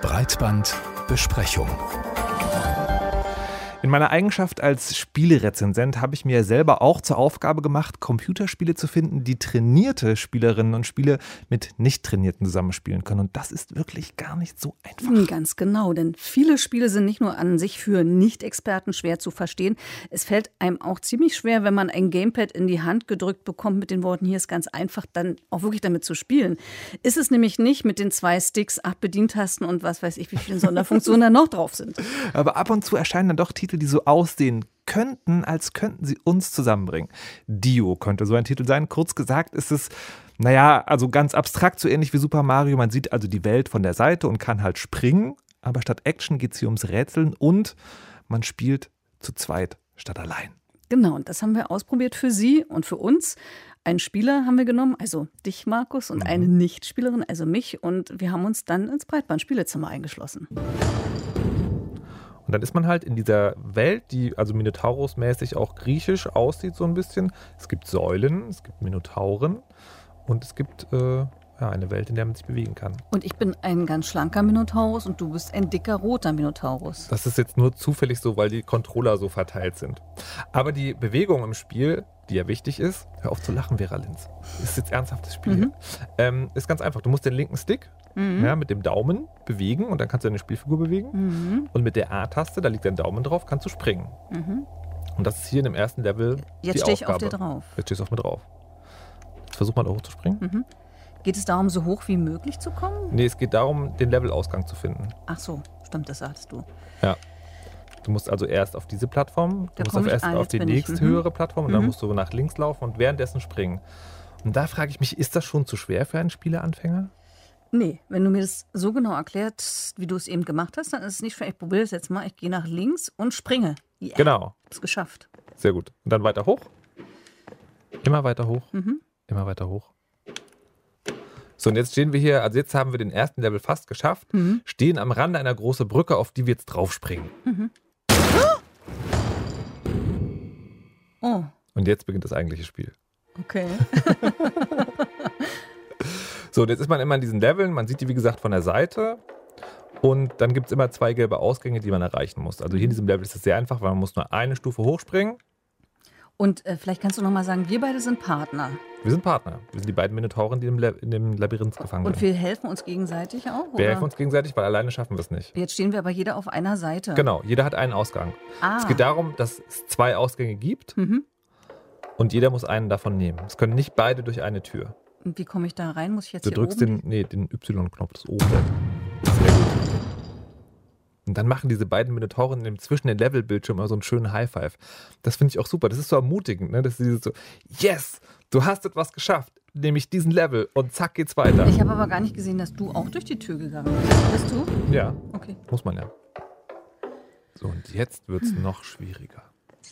Breitbandbesprechung. In meiner Eigenschaft als Spielerezensent habe ich mir selber auch zur Aufgabe gemacht, Computerspiele zu finden, die trainierte Spielerinnen und Spieler mit nicht trainierten zusammenspielen können. Und das ist wirklich gar nicht so einfach. Ganz genau, denn viele Spiele sind nicht nur an sich für Nicht-Experten schwer zu verstehen. Es fällt einem auch ziemlich schwer, wenn man ein Gamepad in die Hand gedrückt bekommt mit den Worten, hier ist ganz einfach, dann auch wirklich damit zu spielen. Ist es nämlich nicht mit den 2 Sticks, 8 Bedientasten und was weiß ich, wie viele Sonderfunktionen da noch drauf sind. Aber ab und zu erscheinen dann doch Titel, die so aussehen könnten, als könnten sie uns zusammenbringen. Dio könnte so ein Titel sein. Kurz gesagt ist es, also ganz abstrakt, so ähnlich wie Super Mario. Man sieht also die Welt von der Seite und kann halt springen. Aber statt Action geht es hier ums Rätseln und man spielt zu zweit statt allein. Genau, und das haben wir ausprobiert für Sie und für uns. Einen Spieler haben wir genommen, also dich, Markus, und eine Nichtspielerin, also mich. Und wir haben uns dann ins Breitband-Spielezimmer eingeschlossen. Und dann ist man halt in dieser Welt, die also Minotaurus-mäßig auch griechisch aussieht so ein bisschen. Es gibt Säulen, es gibt Minotauren und es gibt eine Welt, in der man sich bewegen kann. Und ich bin ein ganz schlanker Minotaurus und du bist ein dicker roter Minotaurus. Das ist jetzt nur zufällig so, weil die Controller so verteilt sind. Aber die Bewegung im Spiel, die ja wichtig ist, hör auf zu lachen, Vera Linz. Ist jetzt ernsthaftes Spiel. Ist ganz einfach. Du musst den linken Stick mit dem Daumen bewegen und dann kannst du deine Spielfigur bewegen. Und mit der A-Taste, da liegt dein Daumen drauf, kannst du springen. Und das ist hier in dem ersten Level Jetzt die stehe ich Aufgabe. auf dir drauf. Jetzt stehst du auf mir drauf. Jetzt versuch mal da hochzuspringen. Geht es darum, so hoch wie möglich zu kommen? Nee, es geht darum, den Levelausgang zu finden. Ach so, stimmt, das sagtest du. Ja. Du musst also erst auf diese Plattform, du musst erst auf die nächsthöhere Plattform und dann musst du nach links laufen und währenddessen springen. Und da frage ich mich, ist das schon zu schwer für einen Spieleanfänger? Nee, wenn du mir das so genau erklärst, wie du es eben gemacht hast, dann ist es nicht schwer. Ich probiere das jetzt mal. Ich gehe nach links und springe. Yeah. Genau. Ist geschafft. Sehr gut. Und dann weiter hoch. Immer weiter hoch. Immer weiter hoch. So, und jetzt stehen wir hier, also jetzt haben wir den ersten Level fast geschafft, stehen am Rande einer großen Brücke, auf die wir jetzt draufspringen. Oh. Und jetzt beginnt das eigentliche Spiel. Okay. So, und jetzt ist man immer in diesen Leveln, man sieht die wie gesagt von der Seite und dann gibt es immer 2 gelbe Ausgänge, die man erreichen muss. Also hier in diesem Level ist es sehr einfach, weil man muss nur eine Stufe hochspringen. Und vielleicht kannst du noch mal sagen, wir beide sind Partner. Wir sind Partner. Wir sind die beiden Minotauren, die in dem Labyrinth gefangen sind. Und wir helfen uns gegenseitig auch? Wir helfen uns gegenseitig, weil alleine schaffen wir es nicht. Jetzt stehen wir aber jeder auf einer Seite. Genau, jeder hat einen Ausgang. Es geht darum, dass es 2 Ausgänge gibt und jeder muss einen davon nehmen. Es können nicht beide durch eine Tür. Und wie komme ich da rein? Muss ich jetzt Du hier drückst oben? den Y-Knopf, das oben. Sehr gut. Und dann machen diese beiden Minotauren zwischen den Levelbildschirmen immer so einen schönen High-Five. Das finde ich auch super. Das ist so ermutigend, ne? Das ist so, yes, du hast etwas geschafft, nämlich diesen Level und zack geht's weiter. Ich habe aber gar nicht gesehen, dass du auch durch die Tür gegangen bist. Bist du? Ja, Okay. muss man ja. So, und jetzt wird's noch schwieriger.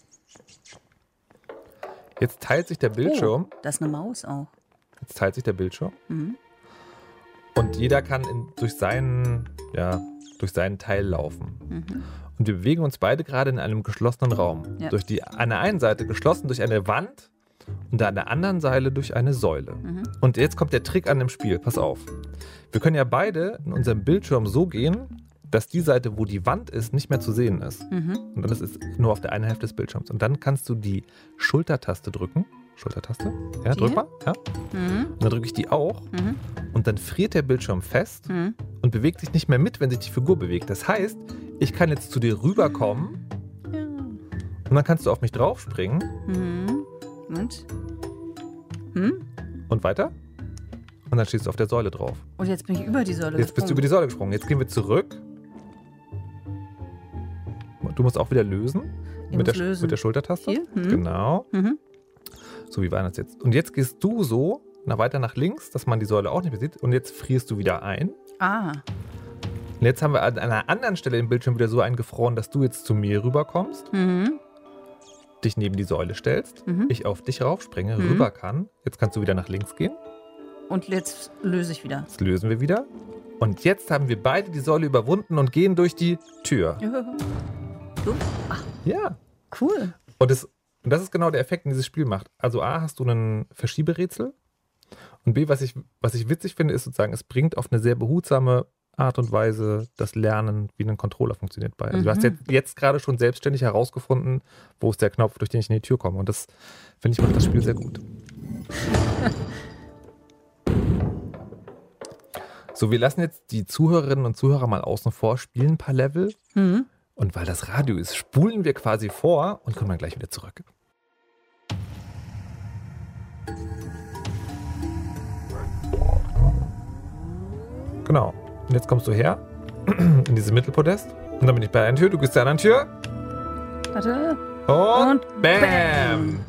Jetzt teilt sich der Bildschirm. Oh, das ist eine Maus auch. Jetzt teilt sich der Bildschirm. Und jeder kann durch seinen Teil laufen. Und wir bewegen uns beide gerade in einem geschlossenen Raum. Ja. An der einen Seite geschlossen durch eine Wand und an der anderen Seite durch eine Säule. Und jetzt kommt der Trick an dem Spiel. Pass auf. Wir können ja beide in unserem Bildschirm so gehen, dass die Seite, wo die Wand ist, nicht mehr zu sehen ist. Und dann ist es nur auf der einen Hälfte des Bildschirms. Und dann kannst du die Schultertaste drücken. Schultertaste? Ja, drück mal. Ja. Und dann drücke ich die auch. Und dann friert der Bildschirm fest und bewegt sich nicht mehr mit, wenn sich die Figur bewegt. Das heißt, ich kann jetzt zu dir rüberkommen und dann kannst du auf mich draufspringen. Und weiter. Und dann stehst du auf der Säule drauf. Und jetzt bin ich über die Säule Jetzt bist du über die Säule gesprungen. Jetzt gehen wir zurück. Du musst auch wieder lösen. Mit der Schultertaste. Hier? Genau. So, wie war das jetzt? Und jetzt gehst du so weiter nach links, dass man die Säule auch nicht mehr sieht. Und jetzt frierst du wieder ein. Und jetzt haben wir an einer anderen Stelle im Bildschirm wieder so eingefroren, dass du jetzt zu mir rüberkommst, dich neben die Säule stellst, ich auf dich raufspringe, rüber kann. Jetzt kannst du wieder nach links gehen. Und jetzt löse ich wieder. Jetzt lösen wir wieder. Und jetzt haben wir beide die Säule überwunden und gehen durch die Tür. So? Ach, Ja. cool. Und das ist genau der Effekt, den dieses Spiel macht. Also A, hast du ein Verschieberätsel. Und B, was ich witzig finde, ist sozusagen, es bringt auf eine sehr behutsame Art und Weise das Lernen, wie ein Controller funktioniert bei. Also du hast jetzt gerade schon selbstständig herausgefunden, wo ist der Knopf, durch den ich in die Tür komme. Und das, finde ich, macht das Spiel sehr gut. So, wir lassen jetzt die Zuhörerinnen und Zuhörer mal außen vor, spielen ein paar Level. Und weil das Radio ist, spulen wir quasi vor und kommen dann gleich wieder zurück. Genau. Und jetzt kommst du her, in dieses Mittelpodest. Und dann bin ich bei einer Tür, du gehst zur anderen Tür. Warte. Und bam!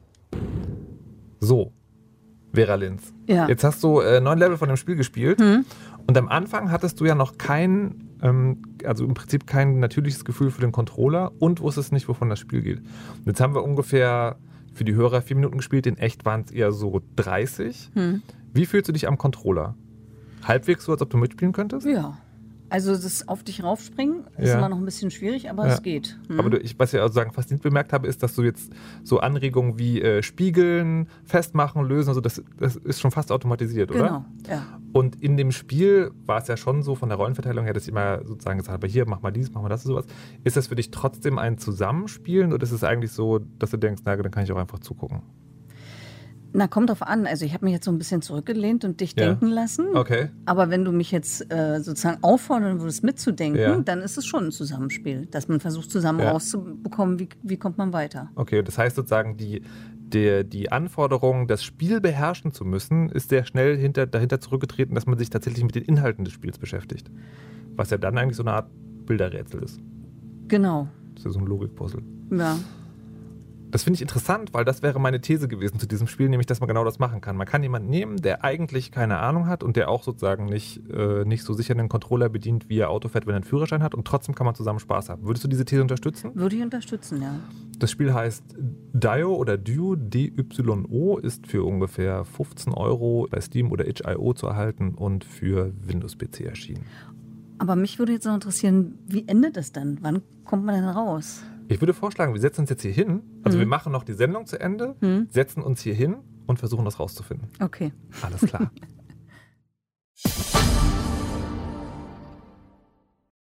So, Vera Linz. Ja. Jetzt hast du 9 Level von dem Spiel gespielt. Und am Anfang hattest du ja noch also im Prinzip kein natürliches Gefühl für den Controller und wusstest nicht, wovon das Spiel geht. Und jetzt haben wir ungefähr für die Hörer 4 Minuten gespielt. In echt waren es eher so 30. Wie fühlst du dich am Controller? Halbwegs so, als ob du mitspielen könntest? Ja. Also das auf dich raufspringen ist immer noch ein bisschen schwierig, aber es geht. Aber was ich also fast nicht bemerkt habe, ist, dass du jetzt so Anregungen wie Spiegeln, Festmachen, Lösen, also das ist schon fast automatisiert, oder? Genau, ja. Und in dem Spiel war es ja schon so von der Rollenverteilung her, dass ich immer sozusagen gesagt habe, hier, mach mal dies, mach mal das und sowas. Ist das für dich trotzdem ein Zusammenspielen oder ist es eigentlich so, dass du denkst, na, dann kann ich auch einfach zugucken? Na, kommt drauf an. Also ich habe mich jetzt so ein bisschen zurückgelehnt und dich denken lassen. Okay. Aber wenn du mich jetzt sozusagen auffordern würdest, mitzudenken, dann ist es schon ein Zusammenspiel, dass man versucht, zusammen rauszubekommen, wie kommt man weiter. Okay, das heißt sozusagen, die Anforderung, das Spiel beherrschen zu müssen, ist sehr schnell dahinter zurückgetreten, dass man sich tatsächlich mit den Inhalten des Spiels beschäftigt. Was ja dann eigentlich so eine Art Bilderrätsel ist. Genau. Das ist ja so ein Logikpuzzle. Ja. Das finde ich interessant, weil das wäre meine These gewesen zu diesem Spiel, nämlich, dass man genau das machen kann. Man kann jemanden nehmen, der eigentlich keine Ahnung hat und der auch sozusagen nicht so sicher einen Controller bedient, wie er Auto fährt, wenn er einen Führerschein hat und trotzdem kann man zusammen Spaß haben. Würdest du diese These unterstützen? Würde ich unterstützen, ja. Das Spiel heißt Dio oder Dio, D-Y-O, ist für ungefähr 15 € bei Steam oder itch.io zu erhalten und für Windows-PC erschienen. Aber mich würde jetzt noch interessieren, wie endet das dann? Wann kommt man denn raus? Ich würde vorschlagen, wir setzen uns jetzt hier hin. Also wir machen noch die Sendung zu Ende, setzen uns hier hin und versuchen das rauszufinden. Okay. Alles klar.